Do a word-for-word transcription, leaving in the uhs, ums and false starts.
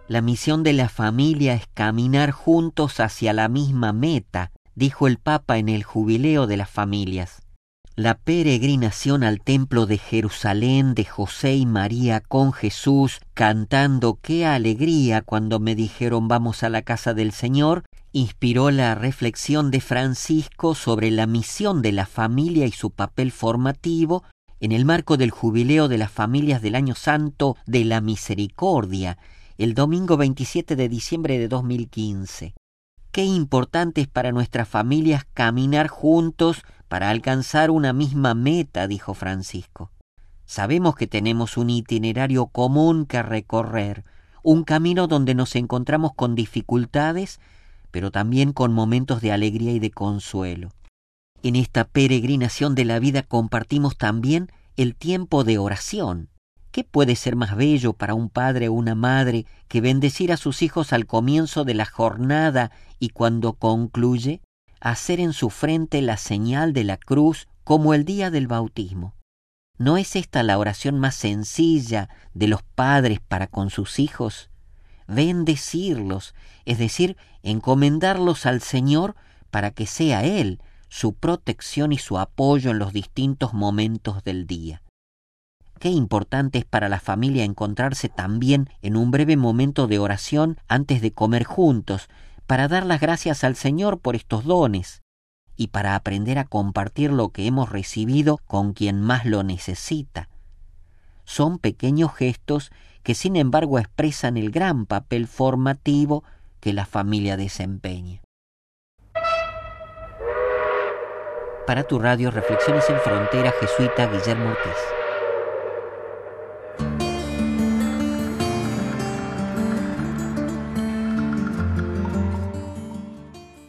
La misión de la familia es caminar juntos hacia la misma meta, dijo el Papa en el Jubileo de las Familias. La peregrinación al templo de Jerusalén de José y María con Jesús, cantando qué alegría cuando me dijeron vamos a la casa del Señor, inspiró la reflexión de Francisco sobre la misión de la familia y su papel formativo en el marco del Jubileo de las Familias del Año Santo de la Misericordia, el domingo veintisiete de diciembre de dos mil quince. Qué importante es para nuestras familias caminar juntos para alcanzar una misma meta, dijo Francisco. Sabemos que tenemos un itinerario común que recorrer, un camino donde nos encontramos con dificultades, pero también con momentos de alegría y de consuelo. En esta peregrinación de la vida compartimos también el tiempo de oración. ¿Qué puede ser más bello para un padre o una madre que bendecir a sus hijos al comienzo de la jornada y cuando concluye, hacer en su frente la señal de la cruz como el día del bautismo? ¿No es esta la oración más sencilla de los padres para con sus hijos? Bendecirlos, es decir, encomendarlos al Señor para que sea Él su protección y su apoyo en los distintos momentos del día. Qué importante es para la familia encontrarse también en un breve momento de oración antes de comer juntos, para dar las gracias al Señor por estos dones y para aprender a compartir lo que hemos recibido con quien más lo necesita. Son pequeños gestos que sin embargo expresan el gran papel formativo que la familia desempeña. Para tu radio Reflexiones en Frontera, jesuita Guillermo Ortiz.